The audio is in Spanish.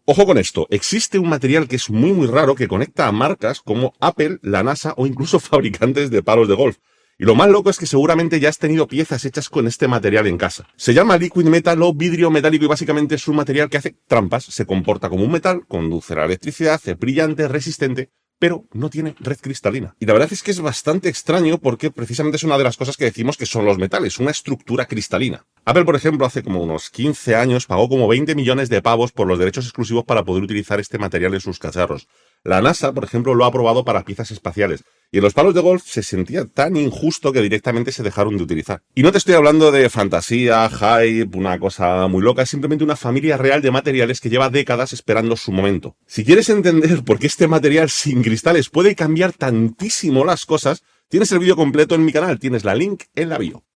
Ojo con esto, existe un material que es muy raro que conecta a marcas como Apple, la NASA o incluso fabricantes de palos de golf. Y lo más loco es que seguramente ya has tenido piezas hechas con este material en casa. Se llama liquid metal o vidrio metálico y básicamente es un material que hace trampas, se comporta como un metal, conduce la electricidad, es brillante, resistente, pero no tiene red cristalina. Y la verdad es que es bastante extraño porque precisamente es una de las cosas que decimos que son los metales, una estructura cristalina. Apple, por ejemplo, hace como unos 15 años pagó como 20 millones de pavos por los derechos exclusivos para poder utilizar este material en sus cacharros. La NASA, por ejemplo, lo ha aprobado para piezas espaciales. Y en los palos de golf se sentía tan injusto que directamente se dejaron de utilizar. Y no te estoy hablando de fantasía, hype, una cosa muy loca, es simplemente una familia real de materiales que lleva décadas esperando su momento. Si quieres entender por qué este material sin cristales puede cambiar tantísimo las cosas, tienes el vídeo completo en mi canal, tienes la link en la bio.